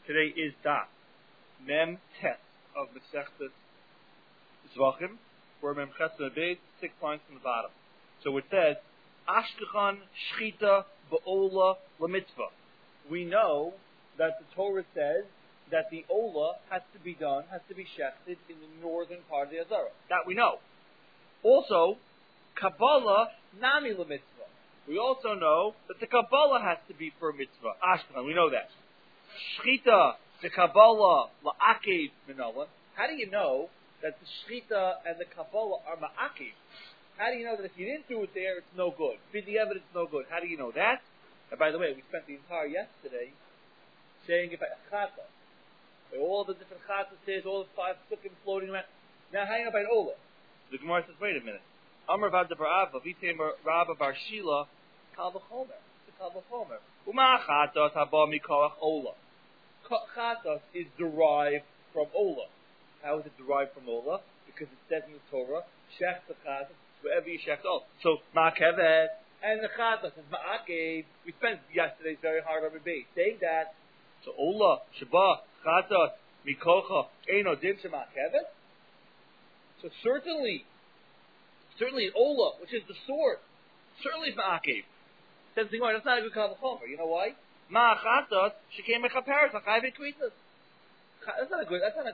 Today is Daf Mem Tes of Masechtas Zvachim, where Mem Ches Mebeit, 6 lines from the bottom. So it says, Ashkechan Shchita Ba'ola Lamitzvah. We know that the Torah says that the Ola has to be done, has to be shechted in the northern part of the Azara. That we know. Also, Kabbalah Nami Lamitzvah. We also know that the Kabbalah has to be for a mitzvah. Ashkechan, we know that. Shchita, the Kabbalah, La'akev Minala. How do you know that the Shchita and the Kabbalah are Ma'akev? How do you know that if you didn't do it there, it's no good? If the evidence is no good. How do you know that? And by the way, we spent the entire yesterday saying about Chata. All the different Chatas says, all the 5 sukkim floating around. Now, how do you know about Ola? The Gemara says, wait a minute. Amar Vada Barava, Vitemer Rabba Bar Shila, Kal V'chomer. It's a Kal V'chomer. Uma Chatas Haba Mikoach Ola. Chatas is derived from Ola. How is it derived from Ola? Because it says in the Torah, Shech the Chatas, wherever you shech all. So, Ma'akevet, and the Chatas is Ma'akev. We spent yesterday's very hard on the base saying that. So, Ola, Shabbat, Chatas, Mikocha, Eino Din Shema'akevet. So certainly Ola, which is the sword, certainly is Ma'akev. Says the Gemara, that's not a good Kal V'chomer. You know why? Ma'achatas, Shekem Mechaperes, Achai V'kritas. That's not a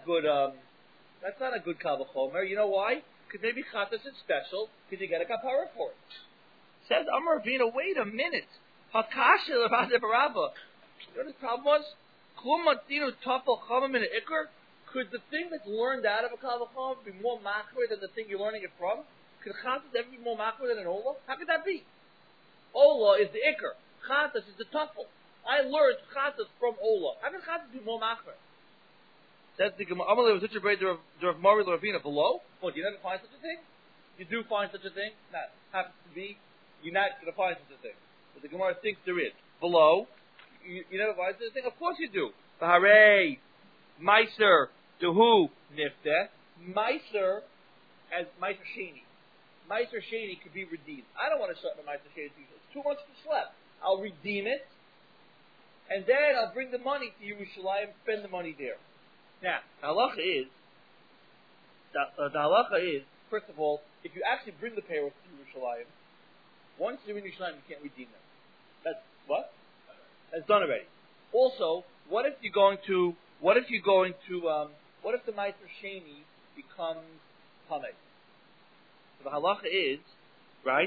good Kal V'chomer. You know why? Because maybe Chatas is special, because you get a kapara for it. Says Amar Ravina, wait a minute. Hakasha Levada Barabba. You know what his problem was? Klum Matinu Tafel Chamam in an Iker? Could the thing that's learned out of a Kal V'chomer be more machmer than the thing you're learning it from? Could Chatas ever be more machmer than an Ola? How could that be? Ola is the Iker. Chatas is the Tafel. I learned Chatas from Ola. How can Chatas be more machmer? Says the Gemara, Amalei was such a great Rav Mari Ravina below. Well, do you never find such a thing? You do find such a thing? That happens to be, you're not going to find such a thing. But the Gemara thinks there is. Below, you never find such a thing? Of course you do. Baharei, Meiser, Dehu, Nifteh. Meiser as Meiser Sheni. Meiser Sheni could be redeemed. I don't want to start with Meiser Sheni. It's too much to slap. I'll redeem it, and then I'll bring the money to Yerushalayim and spend the money there. Now, the halacha is, first of all, if you actually bring the payroll to Yerushalayim, once you're in Yerushalayim, you can't redeem them. That's what? That's done already. Also, what if the Meiser Sheni becomes Tameh? So the halacha is, right,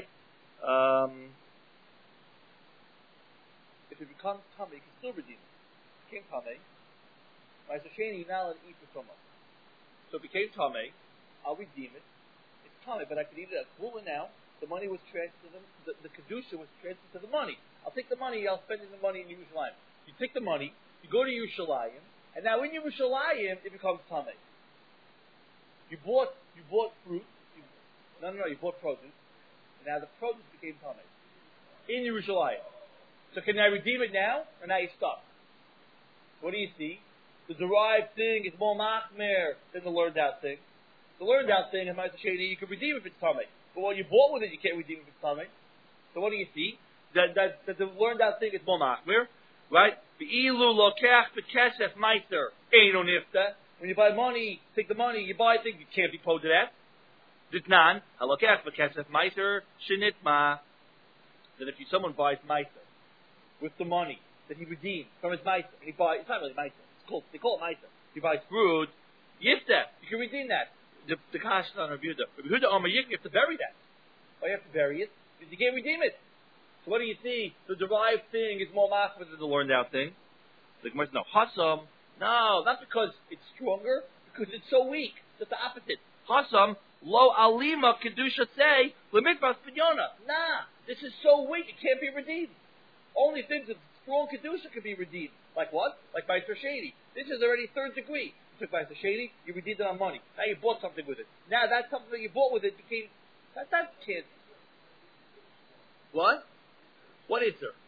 if it becomes Tameh, you can still redeem it. It became Tameh. Meiser Sheni, you're not allowed to eat for Tumah. So it became Tameh. I'll redeem it. It's Tameh, but I could eat it as Kula now. The money was transferred to them. The Kedusha was transferred to the money. I'll take the money, I'll spend the money in Yerushalayim. You take the money, you go to Yerushalayim, and now in Yerushalayim, it becomes Tameh. You bought fruit. You bought produce. And now the produce became Tameh. In Yerushalayim. So can I redeem it now? Or now you're stuck? What do you see? The derived thing is more machmer than the learned out thing. The learned out thing in Meiser Sheni, you can redeem if it's Tameh. But what you bought with it, you can't redeem if it's Tameh. So what do you see? That the learned out thing is more machmer, right? Be'ilu lokach b'kesef meiser eino nifta. When you buy money, take the money, you buy things, you can't be paid to that. Ditnan halokach b'kesef meiser shenitma. Then if someone buys meiser with the money that he redeemed from his meiser, and he buys, it's not really meiser. They call it Meiser. He buys fruit. Yifteh. You can redeem that. The Kashtan on Rabbi Yehuda. Rabbi Yehuda Amar Yik, you have to bury that. Why you have to bury it? Because you can't redeem it. So what do you see? The derived thing is more machmer than the learned out thing. The Gemara says, no. Hasam. No, not because it's stronger. Because it's so weak. It's the opposite. Hasam. Lo alima kedusha say lemitvas pinyona. Nah. This is so weak. It can't be redeemed. Only things of strong kedusha can be redeemed. Like what? Like Meiser Sheni. This is already 3rd degree. You took Meiser Sheni, you redeemed it on money. Now you bought something with it. Now that something that you bought with it became... That can't... What? What is there?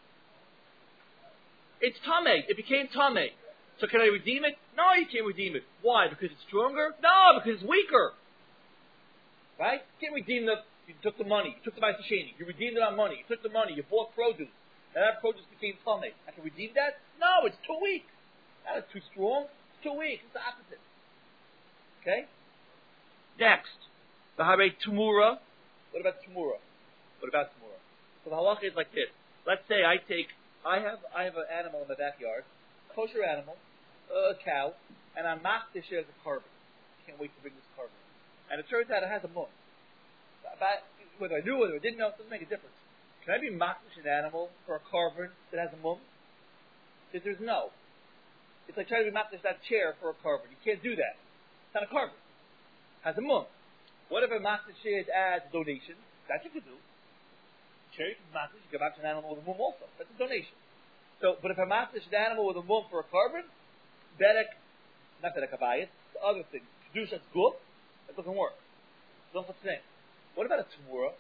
It's Tameh. It became Tameh. So can I redeem it? No, you can't redeem it. Why? Because it's stronger? No, because it's weaker. Right? You can't redeem you took the money. You took the Meiser Sheni. You redeemed it on money. You took the money. You bought produce. And that produce became Tameh. I can redeem that? No, it's too weak. That is too strong. It's too weak. It's the opposite. Okay? Next, the Hare Tumura. What about Tumura? So the halacha is like this. Let's say I have an animal in my backyard, kosher animal, a cow, and I'm machdish as a carbon. Can't wait to bring this carbon. And it turns out it has a mum. Whether I knew whether I didn't know, it doesn't make a difference. Can I be machdish an animal for a carbon that has a mum? The answer is no. It's like trying to be machdish that chair for a carbon. You can't do that. It's not a carbon. It has a mum. What if a machdish is as a donation? That you could do. Chair, you can machdish, you give out to an animal with a mum also. That's a donation. So, but if I machdish an animal with a mum for a carbon, not bedek abayis, the other thing, kedusha's guf, that doesn't work. There's no such thing. What about a tumura?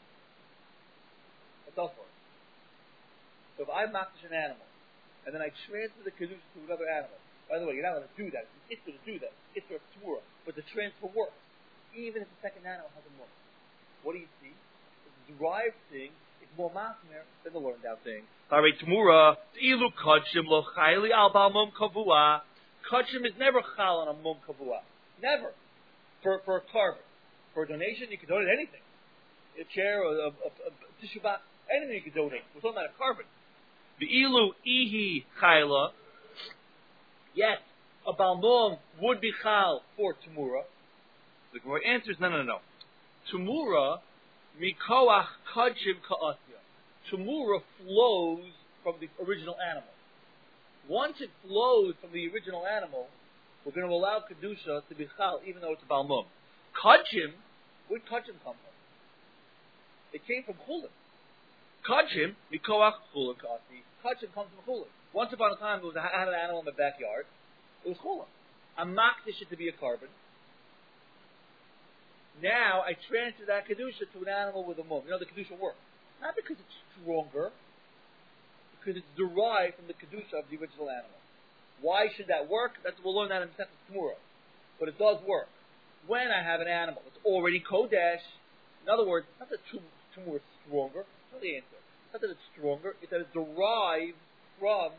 That does work. So if I machdish an animal, and then I transfer the kedusha to another animal. By the way, you're not allowed to do that. It's to do that. It's for a tumura. But the transfer works. Even if the second animal has a mum. What do you see? The derived thing is more machmir than the learned out thing. Hare tumura, ilu kachim lo chayli al bal mum kavua. Kachim is never chal on a mum kavua. Never. For a carbon. For a donation, you can donate anything. A chair, a tissue box, anything you can donate. We're talking about a carbon. The ilu ihi chayla. Yes, a balmum would be chal for tumura. The Gemara answers, no. Tumura, mikoach kachim ka'asya. Tumura flows from the original animal. Once it flows from the original animal, we're going to allow kedusha to be chal, even though it's a balmum. Kachim, where did kachim come from? It came from chulin. Kachim, mikoach chulin ka'asya. Kachim comes from chulin. Once upon a time, I had an animal in my backyard. It was chulin. I makdish it to be a carbon. Now I transfer that kedusha to an animal with a mum. You know the kedusha works. Not because it's stronger, because it's derived from the kedusha of the original animal. Why should that work? We'll learn that in Masechet Tumura. But it does work. When I have an animal that's already kodesh, in other words, not that Tumura is stronger. That's not the answer. Not that it's stronger. It's that it derives from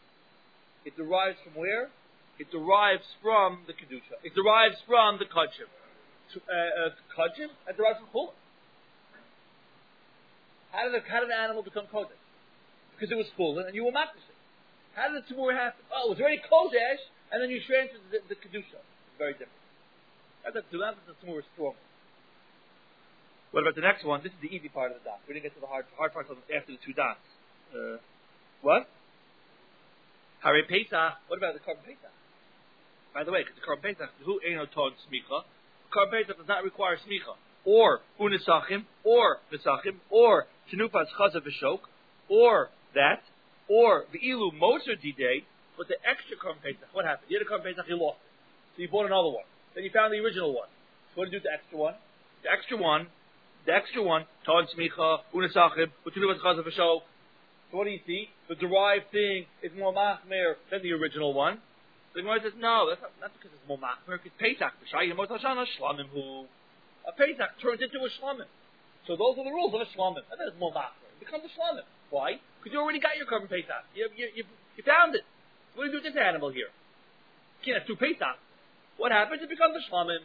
where? It derives from the kedusha. It derives from the kachim. Kachim, it derives from chulin. How did an animal become kodesh? Because it was chulin and you were makdish it. How did the tumor happen? Oh, it was already kodesh, and then you transferred the kedusha. It's very different. Not that the tumor is stronger. What about the next one? This is the easy part of the dot. We didn't get to the hard part after the two dots. What? Hare Pesach. What about the Korban Pesach? By the way, because the Korban Pesach, who ain't no ton smicha. Korban Pesach does not require smicha, or unisachim, or nisachim, or tenupas chazav v'shok, or that, or the ilu moser didei. But the extra Korban Pesach, what happened? You had a Korban Pesach, you lost it, so you bought another one. Then you found the original one. So what did you do with the extra one? The extra one, ton smicha, unisachim, tenupas chazav v'shok. So what do you see? The derived thing is more machmer than the original one. The Gemara says, no, that's not because it's more machmer, because Pesach, a Pesach turns into a shlamim. So those are the rules of a shlamim. And then it's more machmer. It becomes a shlamim. Why? Because you already got your Korban Pesach. You found it. What do you do with this animal here? You can't have two Pesach. What happens? It becomes a shlamim.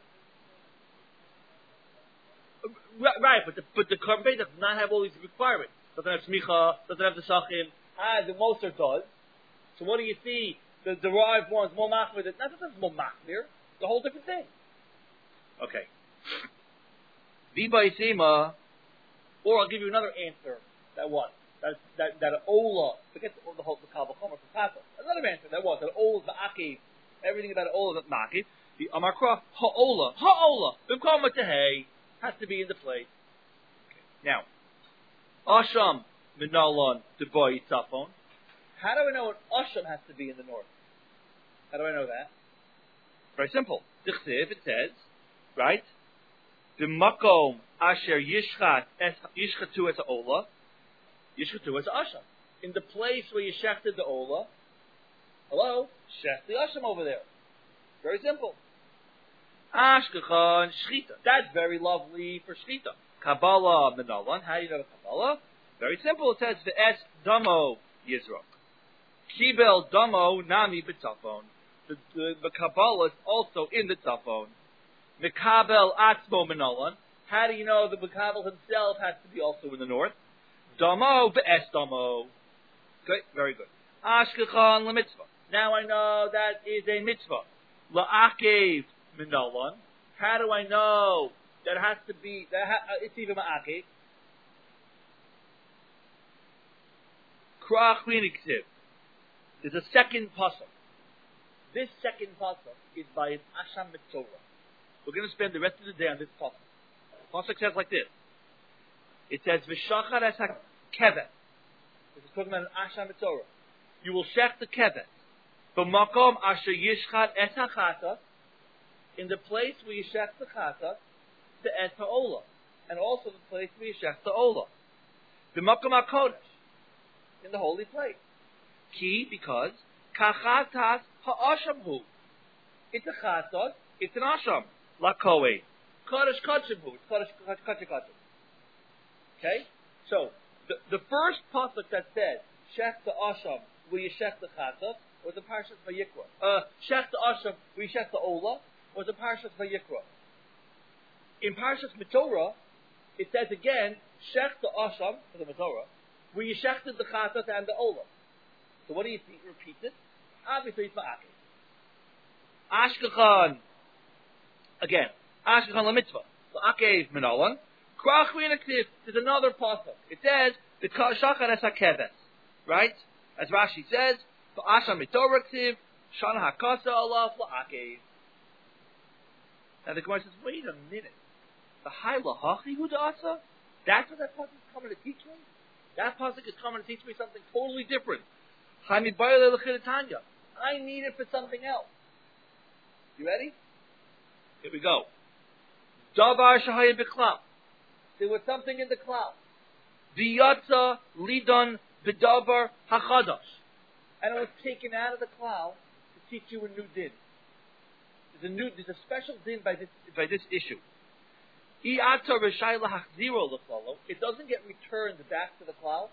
Right, but the Korban Pesach does not have all these requirements. Doesn't have smicha, doesn't have the sachim. The Moser does. So what do you see? The derived one's more machmir. Not that it's more machmir. It's a whole different thing. Okay. V'baisema, or I'll give you another answer. That ola. Forget the whole kal v'chomer from Papa. Another answer. That ola is ma'akiv. Everything about ola is ma'akiv. The amakra ha'ola. V'koma tehei has to be in the place. Okay. Now, asham minalon deboy tzafon. How do I know an asham has to be in the north? How do I know that? Very simple. Dichsiv, it says, right? B'makom asher yishchatu es ha'ola, yishchatu es ha'asham. In the place where you shechted the ola, hello, shech the asham over there. Very simple. Ashkechan shchita. That's very lovely for shchita. Kabbalah minalon. How do you know the Kabbalah? Very simple. It says v'es damo yizrok. Kibel Damo Nami B'Tafon. The Kabbalah is also in the Tafon. Mekabel Atzmo Minolan. How do you know the Mekabel himself has to be also in the north? Damo B'Es Damo. Okay, very good. Ashkechan LeMitzvah. Now I know that is a mitzvah. La'akev Minolan. How do I know that it has to be, it's even Ma'akev? Krach V'Niktiv. There's a second pasuk. This second pasuk is by an Asham Mitzorah. We're going to spend the rest of the day on this pasuk. The pasuk says like this. It says, V'shachar es ha-kevet. This is talking about an Asham Mitzorah. You will shech the kevet. B'makom asher yishchat es ha-chata. In the place where you shech the chata, the es ha-olah. And also the place where you shech the olah. B'makom ha-kodesh. In the holy place. Ki, because kachatas ha'asham hu. It's a chatas, it's an asham. La kohen. Kodesh kachim hu. It's kodesh kachim kachim. Okay? So, the first pasuk that says, shech the asham, where you shech the chatas, was the parashat Vayikra. Shech the asham, where you shech the olah, was the parashat Vayikra. In parashat Mitzorah, it says again, shech the asham, for the Mitzorah, where you shechted the chatas and the olah. So what do you see? Repeat it. Obviously it's ma'akev. Ashkechan. Again. Ashkechan lemitzvah. Ma'akev minolan. Krach v'Niktiv. There's another pasuk. It says, the shachar es ha-keves. Right? As Rashi says, v'asham mitorah ktiv, shana hakasa alav la'akev. Now the Gemara says, wait a minute. The high lahachi hu da'asa? That's what that pasuk is coming to teach me? That pasuk is coming to teach me something totally different. I need it for something else. You ready? Here we go. Davar shahaya b'klam. There was something in the cloud. V'yatza lidon b'davar hachadash. And it was taken out of the cloud to teach you a new din. There's a special din by this issue. It doesn't get returned back to the cloud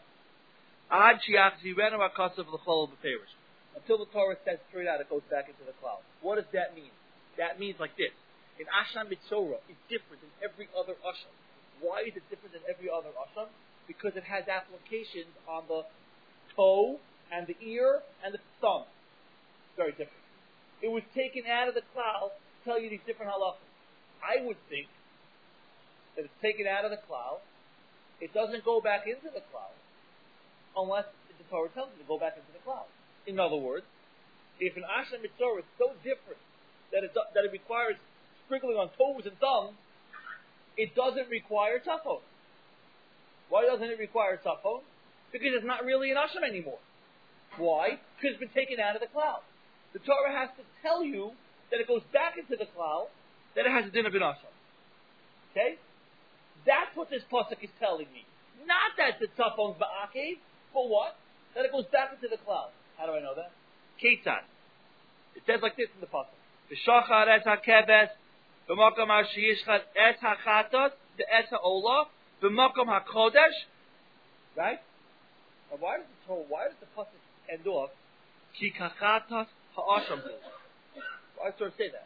until the Torah says straight out it goes back into the cloud. What does that mean? That means like this. In Asham Mitzorah, it's different than every other Asham. Why is it different than every other Asham? Because it has applications on the toe and the ear and the thumb. Very different. It was taken out of the cloud to tell you these different halachas. I would think that it's taken out of the cloud. It doesn't go back into the cloud unless the Torah tells you to go back into the cloud. In other words, if an Asham Mitzorah is so different that it requires sprinkling on toes and thumbs, it doesn't require tafon. Why doesn't it require tafon? Because it's not really an Asham anymore. Why? Because it's been taken out of the cloud. The Torah has to tell you that it goes back into the cloud, that it has a din of an Asham. Okay? That's what this pasuk is telling me. Not that the tafon's ba'akev, but what? That it goes back into the cloud. How do I know that? Ketzad. It says like this in the pasuk: V'shachar es ha-keves, v'makom asher yishchat es ha-chatos, v'es ha-olah, v'makom ha-kodesh. Right? Now why does the pasuk end off? Ki kachatos ha'asham hu. Why does the Torah say that?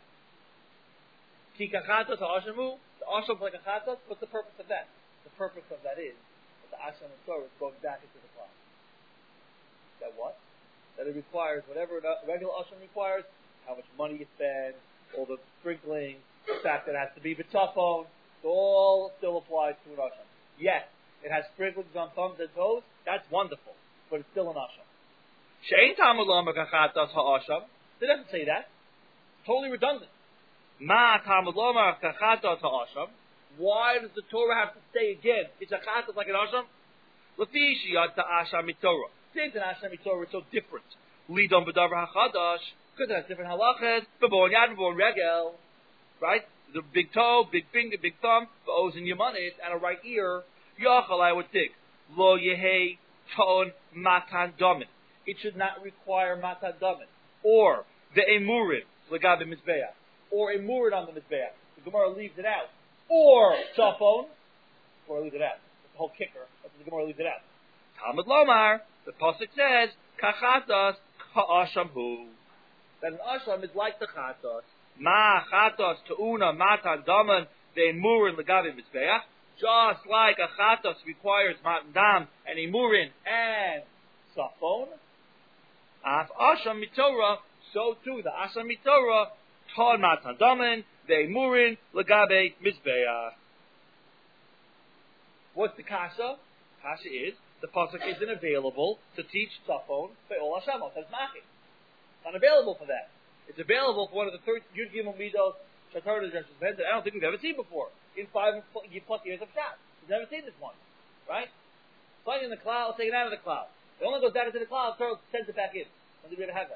Ki kachatos ha'asham hu. The asham like a chatos. What's the purpose of that? The purpose of that is that the asham and Torah is going back into the cloud. That what? That it requires whatever a regular asham requires, how much money you spend, all the sprinkling, the fact that it has to be b'tafon, it all still applies to an asham. Yes, it has sprinklings on thumbs and toes, that's wonderful, but it's still an asham. She'ein tamud lama kachatas ha'asham, it doesn't say that. Totally redundant. Ma tamud lama kachatas ha'asham, why does the Torah have to say again, it's a chatas like an asham? L'fi shiyat ta'asham mitzorah. Since an Asham Mitzorah is so different, Lidon b'davar hachadash, because it has different halachas, b'bon yad, b'bon regel, right? The big toe, big finger, big thumb, b'oz and yamanit, and a right ear, yachal, I would think, lo yehei ton matan domin. It should not require matan domin. Or, the emurid, l'gabe mizbeach. Or emurid on the mizbeach. The Gemara leaves it out. Or, tafon, or leaves it out. That's the whole kicker. The Gemara leaves it out. Talmud Lomar, the pasuk says, kachatas ka'asham hu. That an asham is like the chatas. Ma chatas te'una matan daman ve'en murin legavi mizbeach. Just like a chatas requires matan dam and a murin and safon. Af asham mitorah, so too the asham mitorah ton matan daman ve'en murin legavi mizbeach. What's the kasha? Kasha is the pasuk isn't available to teach safon by all hashamos. That's machi. It's not available for that. It's available for one of the third Yud Gimel Midos Shatar that I don't think we've ever seen before in 5 plus years of Shas. We've never seen this one, right? Flying in the cloud, taken out of the cloud. It only goes down into the cloud, Torah sends it back in. When did we ever have that?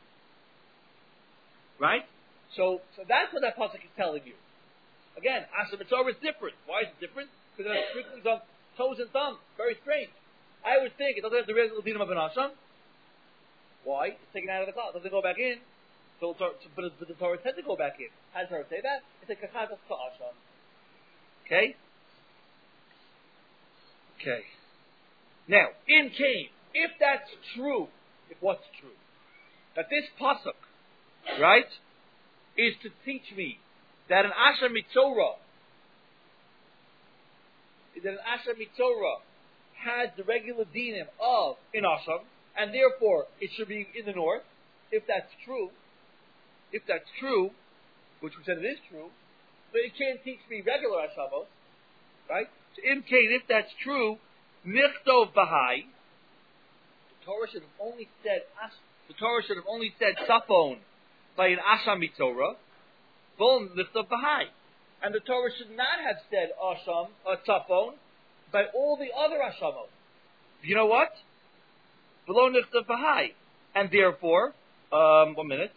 Right? So that's what that pasuk is telling you. Again, Asher Mitzvah is different. Why is it different? Because it has sprinklings on toes and thumbs. Very strange. I would think it doesn't have the real dinam of an asham. Why? It's taken out of the cloud. It doesn't go back in. But the Torah said to go back in. How does the Torah say that? It's a kachatas ka'asham. Okay? Okay. Now, in Cain, if that's true, if what's true, that this pasuk, right, is to teach me that an Asher Mitzorah has the regular dinim of in Asham, and therefore it should be in the north. If that's true, which we said it is true, but it can't teach me regular Ashamos, right? So in case if that's true, Nichtov Bahai, the Torah should have only said Safon by an Asham Mitzorah, Bon Nichtov Bahai. And the Torah should not have said Asham or Safon by all the other Ashamos. You know what? Below Nichtav Bahai. And therefore, 1 minute.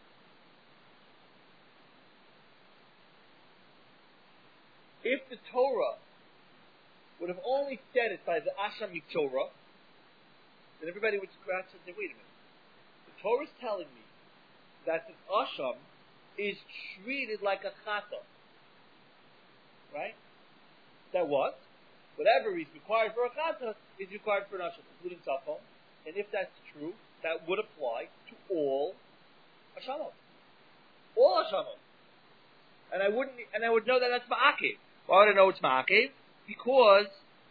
If the Torah would have only said it by the Asham Mitzorah, then everybody would scratch and say, wait a minute. The Torah is telling me that the Asham is treated like a chata. Right? That what? Whatever is required for a chata is required for an asham, including safon. And if that's true, that would apply to all ashamos. All ashamos. And I would know that that's ma'akev. Why would I know it's ma'akev? Because,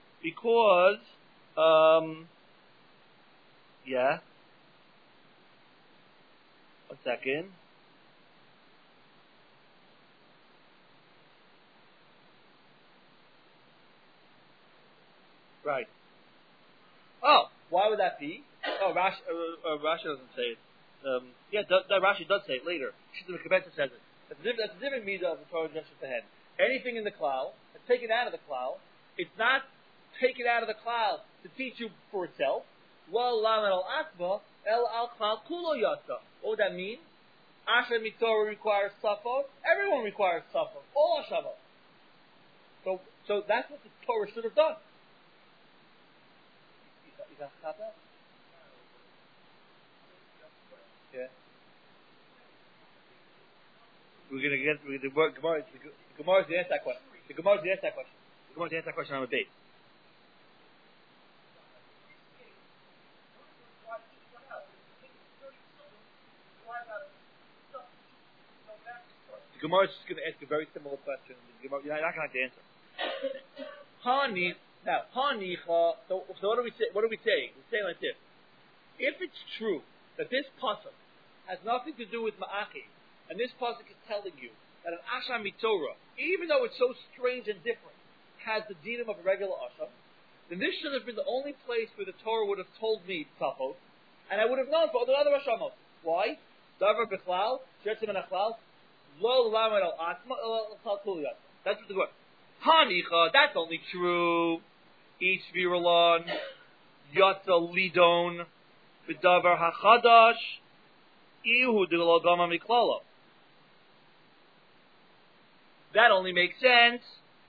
yeah. 1 second. Right. Oh, why would that be? Oh, Rashi doesn't say it. Rashi does say it later. Shita Mekabetza says it. That's a different midah of the Torah just the head. Anything in the cloud, it's taken out of the cloud. It's not taken out of the cloud to teach you for itself. Well, lamed al atma el al cloud kulo yasa. What would that mean? Asher Mitzorah requires safon. Everyone requires safon. All Hashavot. So that's what the Torah should have done. Yeah. We're going to get the Gemara. The Gemara is the answer that question. The Gemara is the answer that question on the base. The Gemara is just going to ask a very similar question. You're not going to have to answer. Now, so what do we say? What are we saying? We're saying like this: if it's true that this pasuk has nothing to do with ma'achi, and this pasuk is telling you that an asham mitzorah, even though it's so strange and different, has the dinim of a regular asham, then this should have been the only place where the Torah would have told me tzafot, and I would have known for all the other ashamos. Why? Davar b'chlal, shetzim and achlal, lo lamed al atma, al kuliyat. That's what the word. Hanicha, that's only true. Each virulon, yatza lidon, b'davar hachadash, ihu dilogama miklala. That only makes sense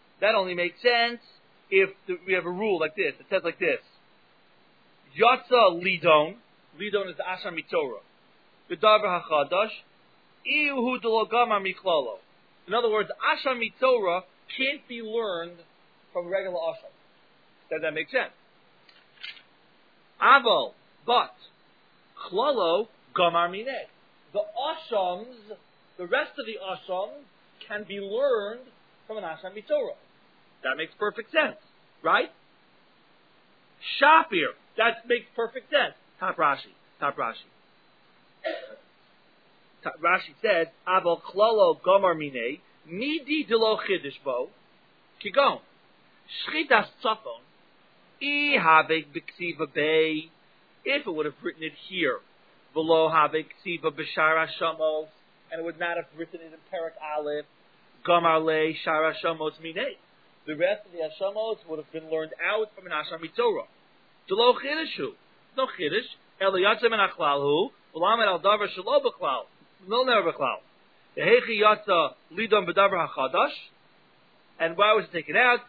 if we have a rule like this. It says like this. Yatza lidon is the asham mitzorah. B'davar hachadash, ihu dilogama miklala. In other words, asham mitzorah can't be learned from regular asham. Does that make sense? Aval, but Chlolo gamar mineh. The ashams, the rest of the ashams, can be learned from an asham mitzorah. That makes perfect sense, right? Shapir, that makes perfect sense. Top Rashi. Rashi says, Aval klolo gamar mineh, midi delo chidish bo, kigon, shchitas tzafon, havek b'ksiva bay, if it would have written it here, v'lo havek ksiva b'shar hashamos, and it would not have written it in Perak Aleph, gamar le shar hashamos mineh. The rest of the hashamos would have been learned out from an asham mitzorah. Delo chidishu, no chidish, el yatzem en achlal hu, v'lamed al davar shelo b'klal, no never b'klal. The hechi yatza lidon b'davar hachadash, and why was it taken out?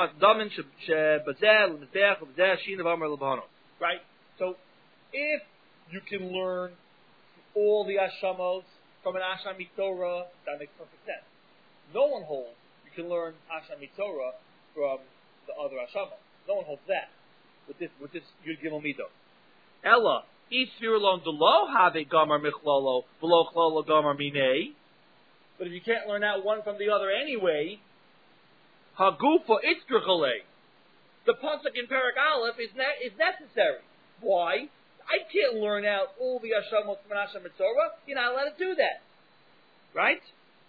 Right? So, if you can learn all the Ashamos from an Asham Mitzorah, that makes perfect sense. No one holds you can learn Asham Mitzorah from the other Ashamos. No one holds that with this Yud Gimel Mido. Ella, each Svirulon Delo have a Gamar Michlolo, below Chlolo Gamar Minei. But if you can't learn out one from the other anyway, Hagufa Itztrachale. The pasuk in Perak Aleph is necessary. Why? I can't learn out all the Hashamot from an Asham Mitzorah. You're not allowed to do that, right?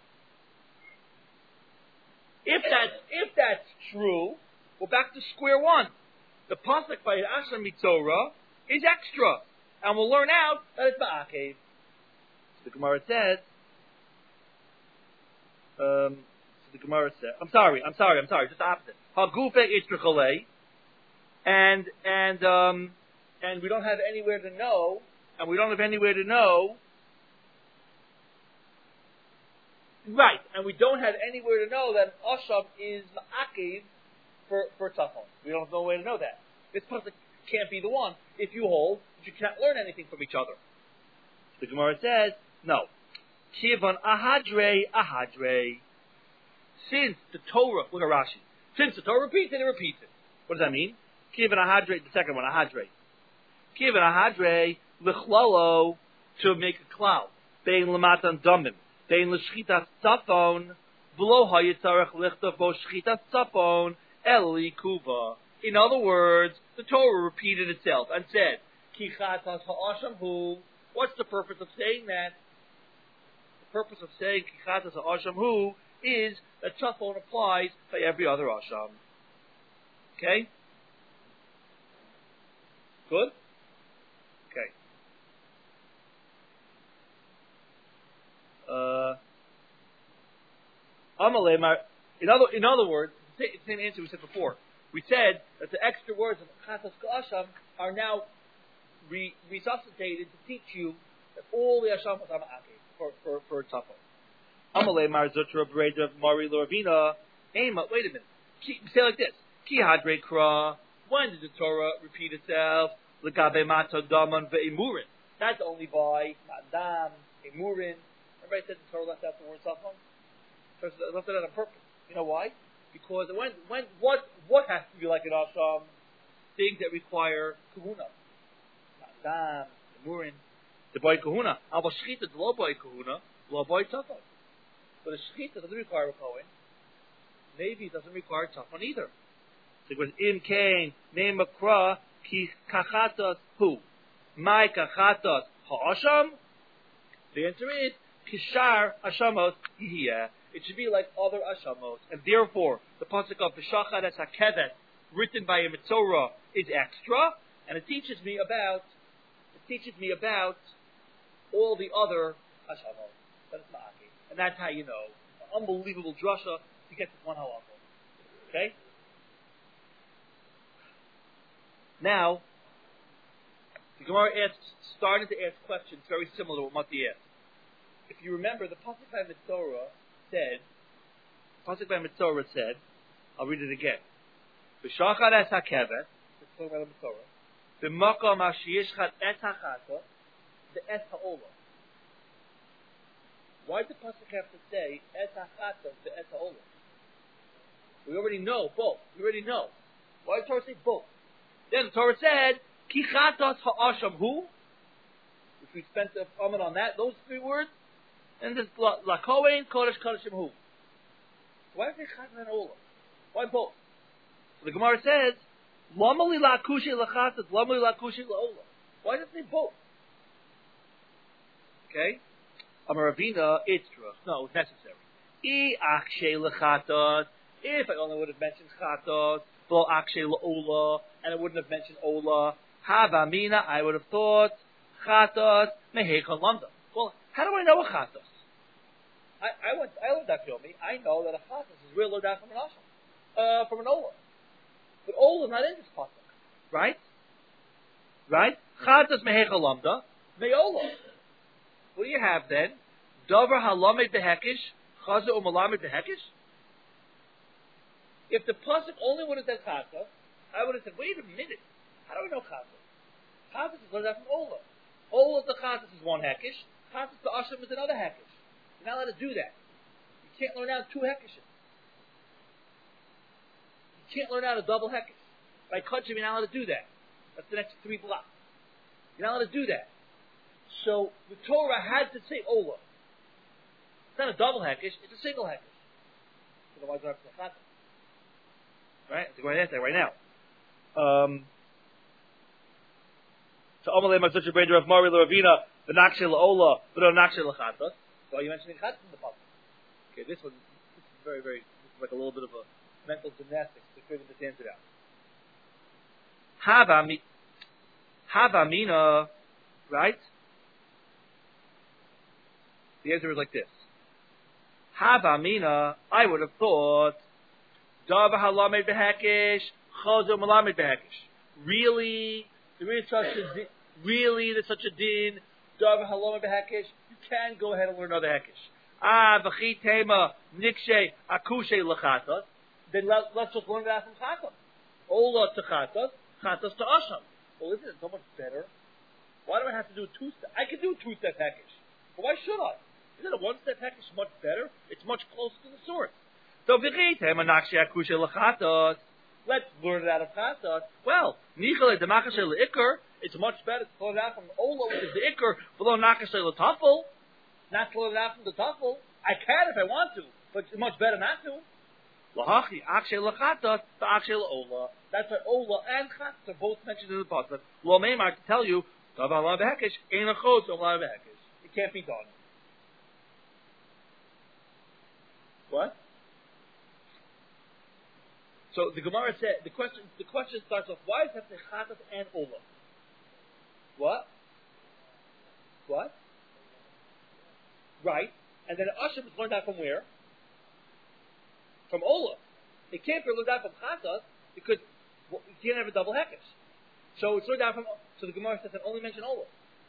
If that's true, we're back to square one. The pasuk by Asham Mitzorah is extra, and we'll learn out that it's Ma'akev. So the Gemara says. The Gemara says, I'm sorry, just the opposite. Hagufe itzrichalei, and we don't have anywhere to know, right, and we don't have anywhere to know that Asham is Ma'akev for Tafon. We don't have no way to know that. This pasuk can't be the one if you hold that you can't learn anything from each other. The Gemara says, no. Kivan ahadre. Since the Torah, look at Rashi. Since the Torah repeats it, it repeats it. What does that mean? Kivan ahadre, the second one, ahadre. Kivan ahadre, lichlolo, to make a cloud. Bein lamatan damim. Bein l'shchitas tzafon, v'lo hayitzarech lichta bo shchitas tzafon, eli kuva. In other words, the Torah repeated itself and said, Ki chatas ha'asham hu. What's the purpose of saying that? The purpose of saying Ki chatas ha'asham hu is that tzafon applies by every other asham. Okay? Good? Okay. In other words, it's the same answer we said before. We said that the extra words of chatas ka'asham are now resuscitated to teach you that all the asham are ma'akev for tzafon. Amalei Mar Zutra Breda Mari Loravina. Ema, wait a minute. Say like this. Ki Hadre Kra. When did the Torah repeat itself? L'gabe Mata Daman ve'emurin. That's only by Madam, Emurin. Everybody said the Torah left out the word Safon. Torah left it out on purpose. You know why? Because what has to be like an Asham? Things that require Kahuna. Madam, Emurin. The boy Kahuna. Abba Shchita, the low boy Kahuna, low boy Safon. But a shechita doesn't require a kohen. Maybe it doesn't require tafon either. So it goes im kain name makra ki kachatas hu my kachatas ha'asham. The answer is kishar ashamos yihiyah. It should be like other ashamos, and therefore the pasuk of v'shachad es hakevet written by a mitzorah is extra, and it teaches me about all the other ashamos. That is ma'akev. And that's how you know. An unbelievable drasha to get this one halacha. Okay? Now, the Gemara started to ask questions very similar to what Mati asked. If you remember, the pasuk by Mitzorah said, I'll read it again. V'shachad es hakevet, it's talking about the Mitzorah. V'makam ha'shiyishchat es hachata, the es ha'olah. Why did the pasuk have to say es hachata the es ha'olah? We already know both. Why did the Torah say both? Then the Torah said ki chatas ha'asham hu we spent a moment on that, those three words, and this lakohen kodesh kodeshim hu. Why is it chatan and ola? Why both? So the Gemara says, lama li lakushi lachatas, lama li lakushi laola. Why doesn't it both? Okay, Amar Ravina, it's true. No, it's necessary. I akshe lachatas. If I only would have mentioned chatas, well akshe laola, and I wouldn't have mentioned ola. Hava mina, I would have thought chatas mehekon lamda. Well, how do I know a chatas? I learned that Yomi. I know that a chatas is real learned out from an asham, from an ola. But ola is not in this pasuk, right? Right? Chatas mehekon lamda meola. What do you have then? Davar halamed behekish chaza umalamed behekish. If the pasuk only would have said chatas, I would have said, wait a minute. How do we know chatas? Chatas is learned out from ola. Ola to chatas is one hekish. Chatas to asham is another hekish. You're not allowed to do that. You can't learn out two hekishes. You can't learn out a double hekish. By kachim, you're not allowed to do that. That's the next 3 blocks. You're not allowed to do that. So the Torah had to say ola. It's not a double hekish, it's a single hekish. Otherwise, you don't have to say chatas. Right? I'm going to answer that right now. So Amalei Matzuch Breder of Mari Ravina, the Nakshe Laola, but no Nakshe Lachatas. So are you mentioning chatas in the pasuk? Okay, this is very, very, this is like a little bit of a mental gymnastics to figure this answer out. Hava Mina, right? The answer is like this. Hava Mina, I would have thought, Dava Halamed Behekish, Chazo Malamed Behekish. Really, there is such a there's such a din. Dava Halamed Behekish. You can go ahead and learn another hekish. V'chi tema nikshe akushe lachatas. Then let's just learn that from chatas. Ola to chatas, chatas to asham. Well, isn't it so much better? Why do I have to do a 2-step? I can do a 2-step hekish. But why should I? Isn't a 1-step hekish much better? It's much closer to the source. So v'chi tema nikshe akushe lachatas. Let's learn it out of chatas. Well, nichale demakashe leikar. It's much better to learn it out from ola, which is the ikar, below nakashe letafel. Not to learn it out from the tafel. I can if I want to, but it's much better not to. Lahachi akshe lachatas to akshe laola. That's why ola and chatas are both mentioned in the pasuk. Lo meimar to tell you, davar la behekish ein achos o la behekish. It can't be done. What? So the Gemara said the question starts off. Why does it have to say chatas and ola? What? What? Right. And then asham is learned out from where? From ola. It can't be learned out from chatas because you can't have a double hekish. So it's learned out from. So the Gemara says that only mention ola.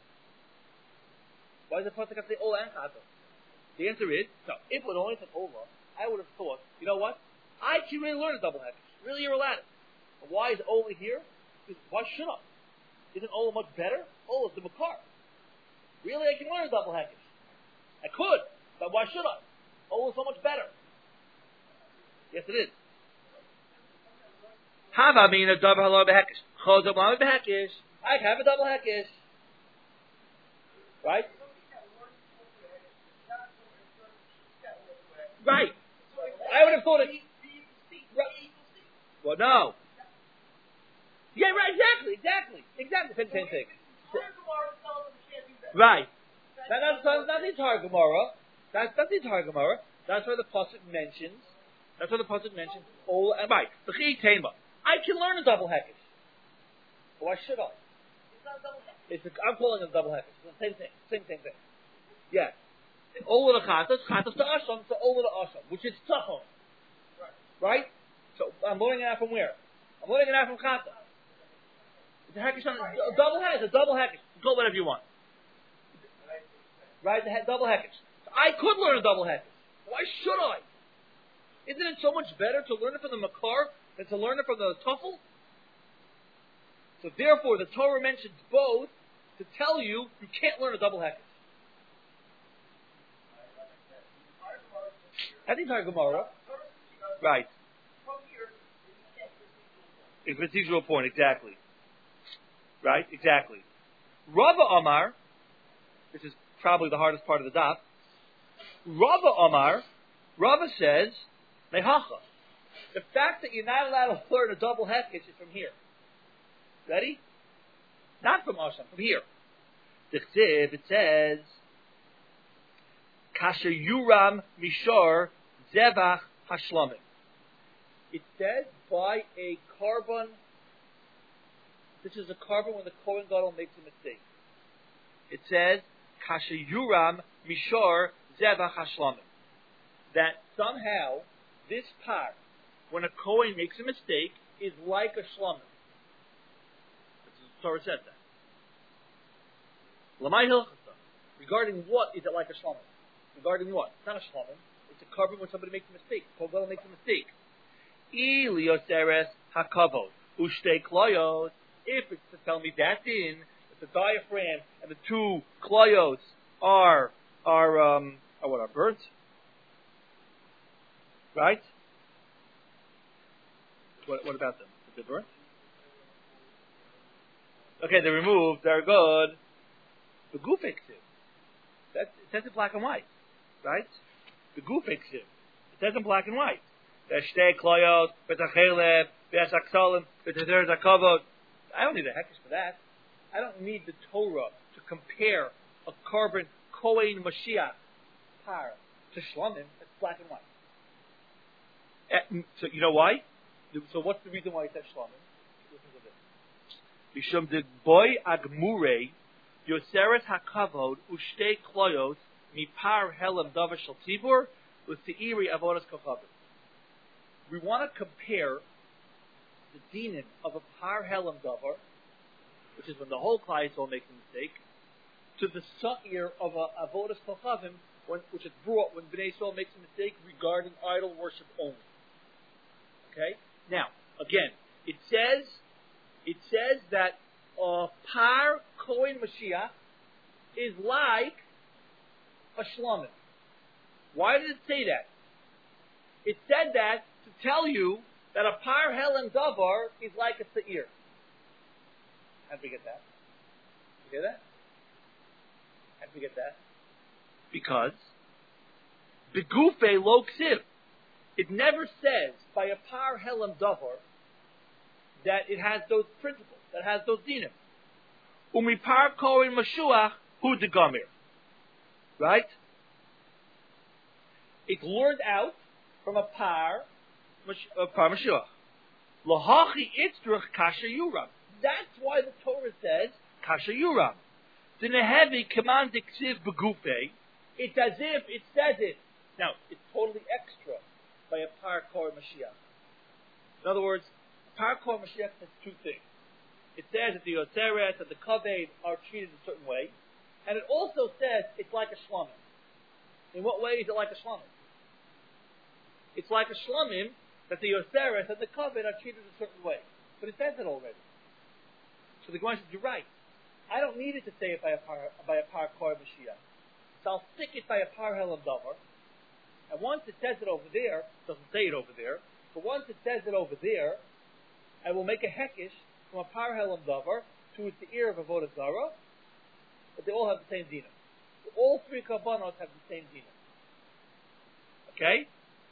Why does the pasuk have to say ola and chatas? The answer is no. If it only said ola, I would have thought, you know what? I can really learn a double hekish. Really, you're allowed it. But why is ola here? Because why should I? Isn't ola much better? Ola is the makar. Really, I can learn a double hekish. I could, but why should I? Ola is so much better. Yes, it is. Hava mina davar halamed behekish. Chazom halamed behekish. I can have a double hekish. Right? Right. I would have thought it. Right. Well, no. Yeah, right. Exactly. Same thing. Right. That's not the entire Gemara. That's not the entire Gemara. That's why the pasuk mentions. Ola and right. V'chi tema. I can learn a double hekish. But why should I? It's not a double hekish. I'm calling it a double hekish. It's the same thing. Yeah. Ola to chatas to asham, so ola to asham, which is tzachon. Right? So I'm learning it out from where? I'm learning it out from chatas. It's a hekish on a double hekish. It's a double hekish. Call it whatever you want. Right? Double hekish. So I could learn a double hekish. Why should I? Isn't it so much better to learn it from the makar than to learn it from the tafel? So therefore, the Torah mentions both to tell you can't learn a double hekish. That's the entire Gemara. Right. It's a procedural point, exactly. Right? Exactly. Rava Amar, This is probably the hardest part of the daf. Rava Omar, Rava says, Mehacha. The fact that you're not allowed to learn a double hekesh is from here. Ready? Not from Asham, from here. It says, Kasher Yuram Mishor Zevach Hashlamim. It says by a carbon. This is a carbon when the Kohen Gadol makes a mistake. It says Kasher Yuram Mishor Zevach Hashlamim. That somehow this part, when a Kohen makes a mistake, is like a shlamim. The Torah says that. Lamai Hilchasa. Regarding what is it like a shlamim? Regarding what? It's not a shlamim. It's a carbon when somebody makes a mistake. Kohen Gadol makes a mistake. Ilioseres hakavod ushtei kloyos. If it's to tell me that if the diaphragm and the two kloyos are burnt, right? What about them? Is it burnt? Okay, they're removed. They're good. The goof it. It says in black and white, right? The goof it. It says in black and white. V'shtei kloyos, v'tachelev, v'asaksalim, v'tezer zakavod. I don't need a hekesh for that. I don't need the Torah to compare a carbon Kohen Mashiach par to shlamim. It's black and white. So you know why? So what's the reason why he says shlamim? Listen to this. Mishum de boy agmure yoseret hakavod ushtei kloyos mipar helam davar shel tibur u'seiri avodas kochavim. We want to compare the dinim of a par helam davar, which is when the whole klai Yisrael makes a mistake, to the sa'ir of a avodas kochavim, which is brought when Bnei Yisrael makes a mistake regarding idol worship only. Okay? Now, again, it says that par Kohen Mashiach is like a shlamim. Why did it say that? It said that to tell you that a par helam davar is like a seir. How did we get that? You hear that? How did we get that? Because begufe lo ksiv. It never says by a par helam davar that it has those principles, that has those dinim. Umi par kohen mashuach hu de gamir. Right? It's learned out from a par mashuach. Lahachi itzrach kasher yuram. That's why the Torah says kasher yuram. The nehevi command ksiv begufe. It's as if it says it. Now, it's totally extra by a par kor Mashiach. In other words, par kor Mashiach says two things. It says that the Yotzeret and the Kaved are treated a certain way, and it also says it's like a shlamim. In what way is it like a shlamim? It's like a shlamim that the Yotzeret and the Kaved are treated a certain way. But it says it already. So the Gemara says, you're right. I don't need it to say it by a par kor Mashiach. So I'll stick it by a par helam davar. And once it says it over there, it doesn't say it over there, but once it says it over there, I will make a hekesh from a par helam davar to its ear of avodah zara, but they all have the same dinah. All three karbanos have the same dinah. Okay?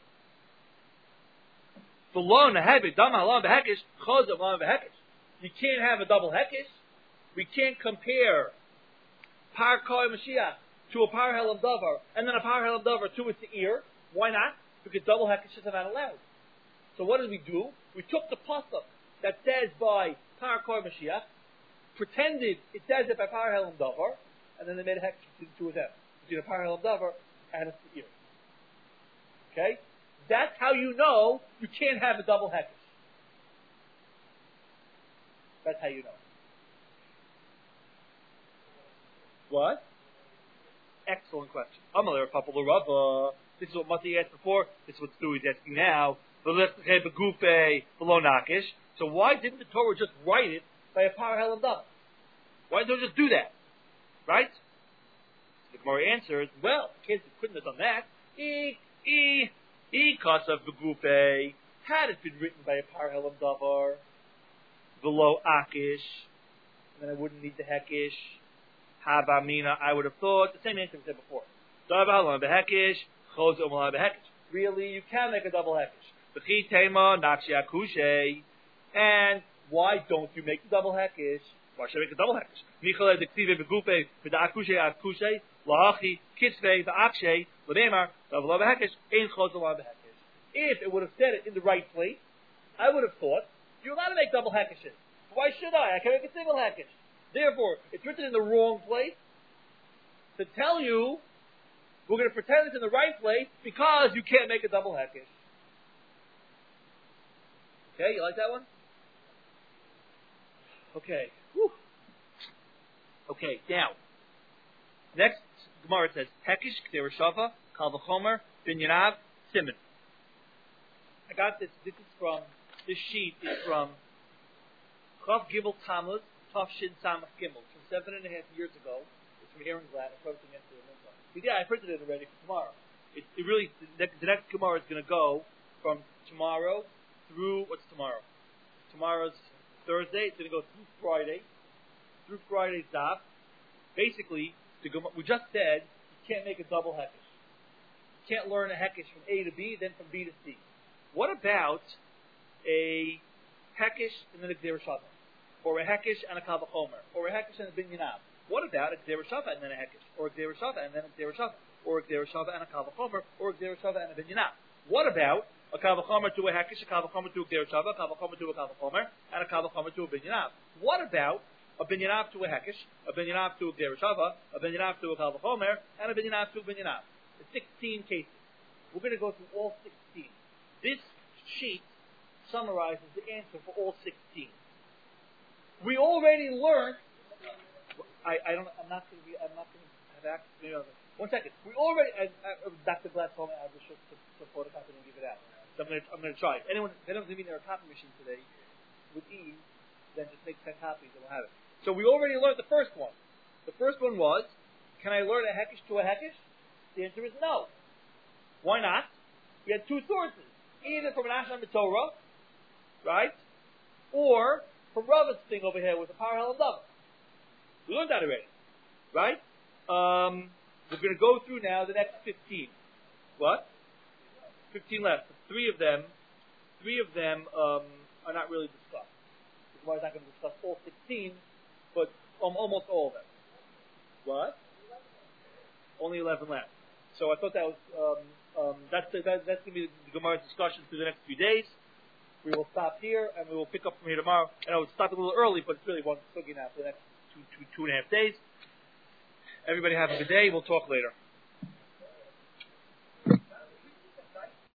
You can't have a double hekesh. We can't compare par koi Mashiach to a par helam davar, and then a par helam davar to its ear. Why not? Because double hekeshes are not allowed. So what did we do? We took the pasuk that says by par kor Mashiach, pretended it says it by par helam davar, and then they made a hekesh to it between a par helam davar and its ear. Okay? That's how you know you can't have a double hekesh. That's how you know. What? Excellent question. Amalei Papa Rava. This is what Mati asked before. This is what Stewie's asking now. So why didn't the Torah just write it by a par helam davar? Why didn't they just do that? Right? The Gemara answers, well, kids couldn't have done that. Kasav begufe. Had it been written by a par helam davar, below akish, then I wouldn't need the hekish. Havamina, I would have thought the same answer we said before. Really, you can make a double hekish. And why don't you make the double hekish? Why should I make a double hekish? If it would have said it in the right place, I would have thought you're allowed to make double hekishes. Why should I? I can make a single hekish. Therefore, it's written in the wrong place to tell you we're going to pretend it's in the right place because you can't make a double hekish. Okay, you like that one? Okay. Whew. Okay, now. Next Gemara says, Hekish, K'der Shava, Kal V'chomer, Binyanav, Siman. I got this. This sheet is from Chav Gimel Tammuz, Tav Shin Samach Gimel, from 7.5 years ago. It's from Ehrenglad. I printed it into the Mincha. Yeah, I printed it already for tomorrow. The next Gemara is going to go from tomorrow through, what's tomorrow? Tomorrow's Thursday. It's going to go through Friday's daf. Basically, we just said you can't make a double hekish. You can't learn a hekish from A to B, then from B to C. What about a hekish and then a Gdei Shava? Or a hekish and a Kal V'chomer? Or a hekish and a Binyanav? What about a Gdei Shava and then a hekish? Or a Gdei Shava and then a Gdei Shava? Or a Gdei Shava and a Kal V'chomer? Or a Gdei Shava and a Binyanav? What about a Kal V'chomer to a hekish, a Kal V'chomer to a Gdei Shava, a Kal V'chomer to a Kal V'chomer, and a Kal V'chomer to a Binyanav? What about a Binyanav to a hekish, a Binyanav to a Gdei Shava, a Binyanav to a Kal V'chomer, and a Binyanav to a Binyanav? It's 16 cases. We're going to go through all 16. This sheet summarizes the answer for all 16. We already learned. I'm not going to have access. One second. We already. Dr. Glass told me I was just to photocopy and give it out. So I'm going to try. If anyone's leaving their copy machine today with ease, then just make 10 copies and we'll have it. So we already learned the first one. The first one was, can I learn a hekish to a hekish? The answer is no. Why not? We had two sources. Either from an Asham Torah, right? Or from Rava's thing over here with the Power Hell and Dava. We learned that already. Right? We're going to go through now the next 15. What? 15 left. Three of them are not really discussed. The Gemara is not going to discuss all 16, but almost all of them. What? Only 11 left. So I thought that was that's going to be the Gemara's discussion through the next few days. We will stop here and we will pick up from here tomorrow. And I would stop a little early, but it's really one sugi now for the next two and a half days. Everybody have a good day. We'll talk later.